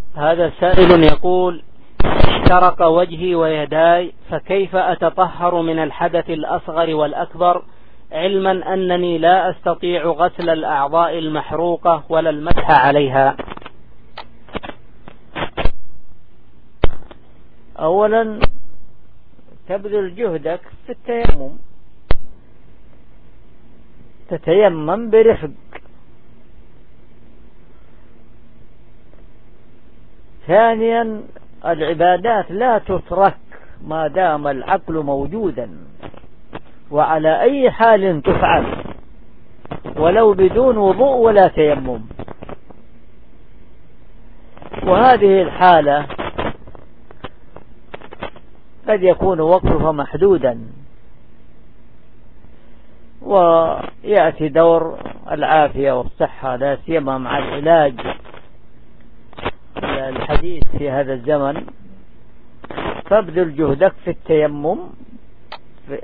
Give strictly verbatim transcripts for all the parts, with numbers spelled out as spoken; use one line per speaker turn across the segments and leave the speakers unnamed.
هذا سائل يقول: اشترق وجهي ويداي، فكيف أتطهر من الحدث الأصغر والأكبر، علما أنني لا أستطيع غسل الأعضاء المحروقة ولا المسح عليها؟
أولا تبذل جهدك في التيمم، تتيمم برفق. ثانيا العبادات لا تترك ما دام العقل موجودا، وعلى أي حال تفعل، ولو بدون وضوء ولا تيمم. وهذه الحالة قد يكون وقتها محدودا، ويأتي دور العافية والصحة، لا سيما مع العلاج الحديث في هذا الزمن. فابذل جهدك في التيمم في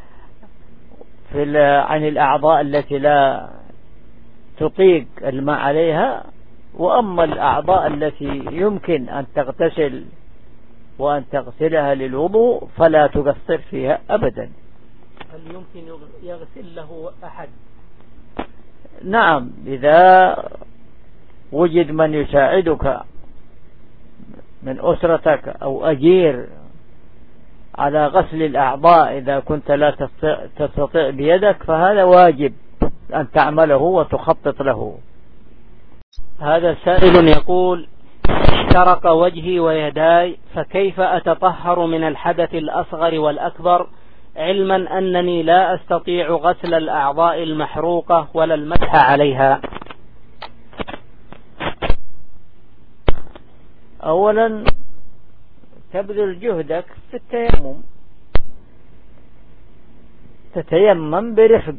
في عن الأعضاء التي لا تطيق الماء عليها، وأما الأعضاء التي يمكن أن تغتسل وأن تغسلها للوضوء فلا تقصر فيها أبدا.
هل يمكن يغسل له أحد؟
نعم، إذا وجد من يساعدك من أسرتك أو أجير على غسل الأعضاء إذا كنت لا تستطيع بيدك، فهذا واجب أن تعمله وتخطط له.
هذا سائل يقول: اشترق وجهي ويداي، فكيف أتطهر من الحدث الأصغر والأكبر، علما أنني لا أستطيع غسل الأعضاء المحروقة ولا المسح عليها؟
أولا تبذل جهدك في التيمم، تتيمم برفق.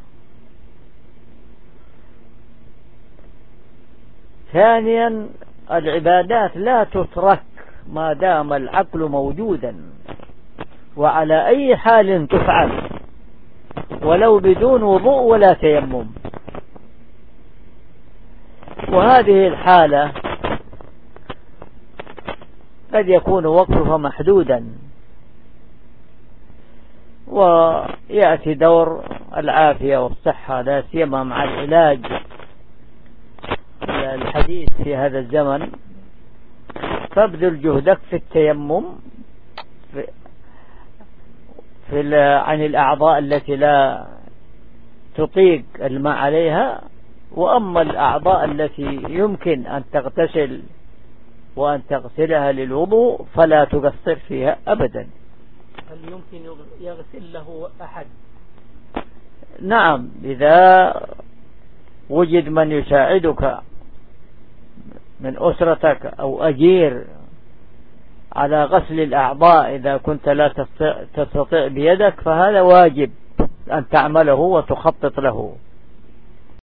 ثانيا العبادات لا تترك ما دام العقل موجودا، وعلى أي حال تفعل، ولو بدون وضوء ولا تيمم. وهذه الحالة قد يكون وقتها محدودا، ويأتي دور العافية والصحة، لا سيما مع العلاج الحديث في هذا الزمن. فابذل جهدك في التيمم في في عن الأعضاء التي لا تطيق الماء عليها، وأما الأعضاء التي يمكن أن تغتسل وأن تغسلها للوضوء فلا تقصر فيها أبدا.
هل يمكن يغسل له أحد؟
نعم، إذا وجد من يساعدك من أسرتك أو أجير على غسل الأعضاء إذا كنت لا تستطيع بيدك، فهذا واجب أن تعمله وتخطط له.